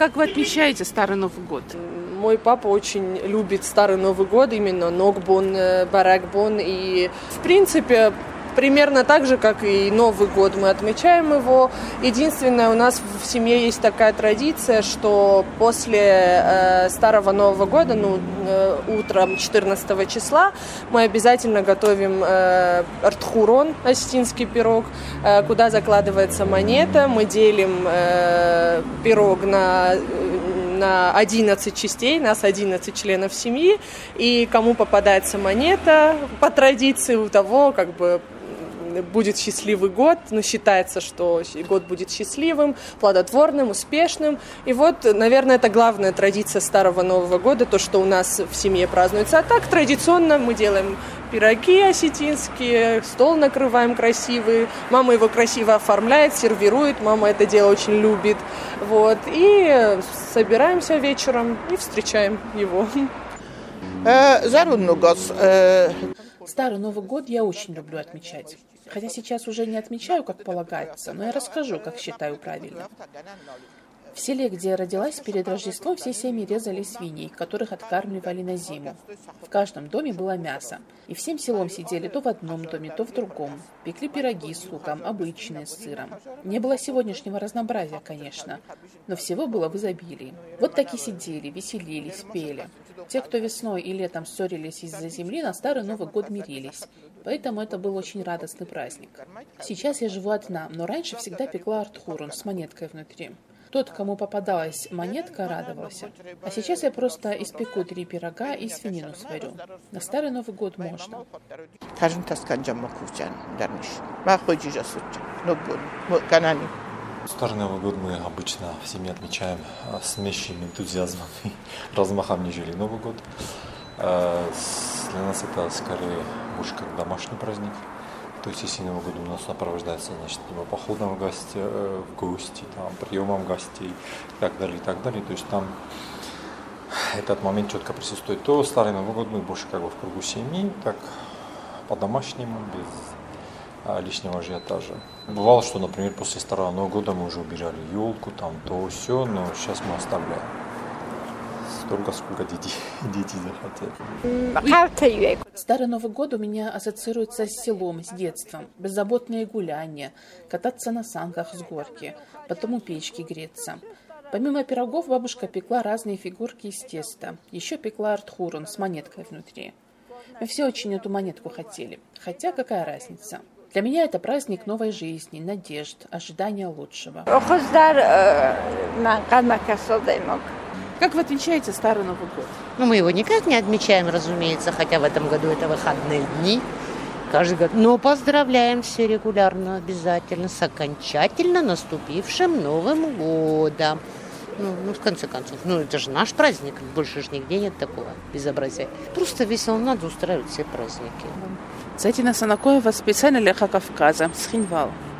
Как вы отмечаете Старый Новый год? Мой папа очень любит Старый Новый год, именно Ногбон, Баракбон. И, в принципе, примерно так же, как и Новый год, мы отмечаем его. Единственное, у нас в семье есть такая традиция, что после Старого Нового года, утром 14 числа, мы обязательно готовим артхурон, осетинский пирог, куда закладывается монета. Мы делим пирог на 11 частей, нас 11 членов семьи, и кому попадается монета, по традиции у того, будет счастливый год, считается, что год будет счастливым, плодотворным, успешным. И вот, наверное, это главная традиция Старого Нового года, то, что у нас в семье празднуется. А так, традиционно мы делаем пироги осетинские, стол накрываем красивый, мама его красиво оформляет, сервирует, мама это дело очень любит. Вот. И собираемся вечером и встречаем его. Старый Новый год я очень люблю отмечать. Хотя сейчас уже не отмечаю, как полагается, но я расскажу, как считаю правильно. В селе, где я родилась, перед Рождеством все семьи резали свиней, которых откармливали на зиму. В каждом доме было мясо, и всем селом сидели то в одном доме, то в другом. Пекли пироги с луком, обычные, с сыром. Не было сегодняшнего разнообразия, конечно, но всего было в изобилии. Вот так и сидели, веселились, пели. Те, кто весной и летом ссорились из-за земли, на Старый Новый год мирились. Поэтому это был очень радостный праздник. Сейчас я живу одна, но раньше всегда пекла артхурун с монеткой внутри. Тот, кому попадалась монетка, радовался. А сейчас я просто испеку 3 пирога и свинину сварю. На Старый Новый год можно. Старый Новый год мы обычно в семье отмечаем с меньшим энтузиазмом и размахом, нежели Новый год. Для нас это скорее больше как домашний праздник. То есть, если Новый год у нас сопровождается, либо походом в гости, там, приемом гостей и так далее, и так далее. То есть, там этот момент четко присутствует. То Старый Новый год мы больше в кругу семьи, так по-домашнему, без лишнего ажиотажа. Бывало, что, например, после Старого Нового года мы уже убирали елку, там, то все, но сейчас мы оставляем. Столько, сколько дети захотят. Старый Новый год у меня ассоциируется с селом, с детством. Беззаботные гуляния, кататься на санках с горки, потом у печки греться. Помимо пирогов бабушка пекла разные фигурки из теста. Еще пекла артхурун с монеткой внутри. Мы все очень эту монетку хотели. Хотя какая разница? Для меня это праздник новой жизни, надежд, ожидания лучшего. Как вы отмечаете Старый Новый год? Мы его никак не отмечаем, разумеется, хотя в этом году это выходные дни. Каждый год. Но поздравляем все регулярно, обязательно, с окончательно наступившим Новым годом. В конце концов, это же наш праздник, больше же нигде нет такого безобразия. Просто весело, надо устраивать все праздники. Зайти на Санакоева специально для Кавказа, с Хинвал.